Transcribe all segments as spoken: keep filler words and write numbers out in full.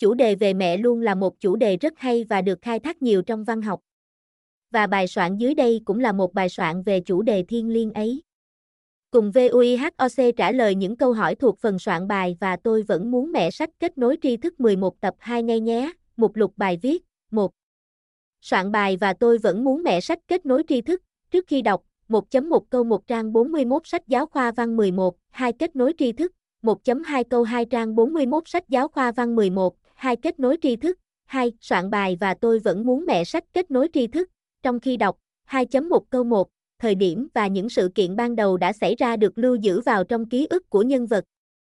chủ đề về mẹ luôn là một chủ đề rất hay và được khai thác nhiều trong văn học. Và bài soạn dưới đây cũng là một bài soạn về chủ đề thiêng liêng ấy. Cùng vuihoc trả lời những câu hỏi thuộc phần soạn bài và tôi vẫn muốn mẹ sách kết nối tri thức mười một tập hai ngay nhé. Mục lục bài viết. một. Soạn bài và tôi vẫn muốn mẹ sách kết nối tri thức. Trước khi đọc, một chấm một câu một trang bốn mươi mốt sách giáo khoa văn mười một, hai kết nối tri thức. một chấm hai câu hai trang bốn mươi mốt sách giáo khoa văn mười một, hai kết nối tri thức. hai. Soạn bài và tôi vẫn muốn mẹ sách kết nối tri thức. Trong khi đọc, hai chấm một câu một, thời điểm và những sự kiện ban đầu đã xảy ra được lưu giữ vào trong ký ức của nhân vật.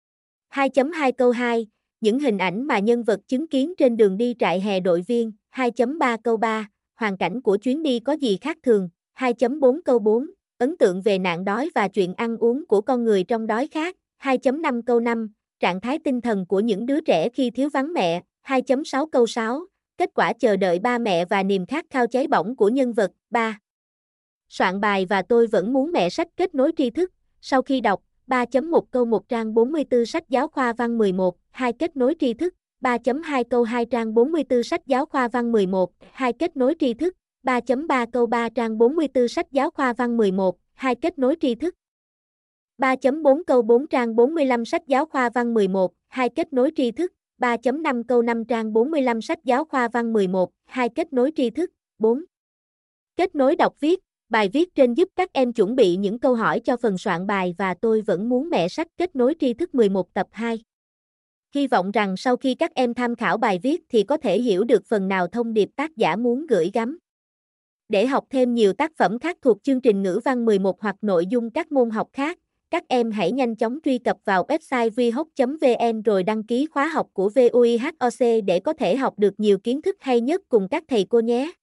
hai chấm hai câu hai, những hình ảnh mà nhân vật chứng kiến trên đường đi trại hè đội viên. hai chấm ba câu ba, hoàn cảnh của chuyến đi có gì khác thường. hai chấm bốn câu bốn, ấn tượng về nạn đói và chuyện ăn uống của con người trong đói khát. hai chấm năm câu năm, trạng thái tinh thần của những đứa trẻ khi thiếu vắng mẹ. hai chấm sáu câu sáu, kết quả chờ đợi ba mẹ và niềm khát khao cháy bỏng của nhân vật. ba. Soạn bài và tôi vẫn muốn mẹ sách kết nối tri thức. Sau khi đọc, ba chấm một câu một trang bốn mươi tư sách giáo khoa văn mười một, hai kết nối tri thức. ba chấm hai câu hai trang bốn mươi tư sách giáo khoa văn mười một, hai kết nối tri thức. ba chấm ba câu ba trang bốn mươi tư sách giáo khoa văn mười một, hai kết nối tri thức. ba chấm bốn câu bốn trang bốn mươi lăm sách giáo khoa văn mười một, hai kết nối tri thức. ba chấm năm câu năm trang bốn mươi lăm sách giáo khoa văn mười một, hai kết nối tri thức. bốn. Kết nối đọc viết. Bài viết trên giúp các em chuẩn bị những câu hỏi cho phần soạn bài và tôi vẫn muốn mẹ sách kết nối tri thức mười một tập hai. Hy vọng rằng sau khi các em tham khảo bài viết thì có thể hiểu được phần nào thông điệp tác giả muốn gửi gắm. Để học thêm nhiều tác phẩm khác thuộc chương trình ngữ văn mười một hoặc nội dung các môn học khác, các em hãy nhanh chóng truy cập vào website vuihoc chấm vn rồi đăng ký khóa học của vuihoc để có thể học được nhiều kiến thức hay nhất cùng các thầy cô nhé.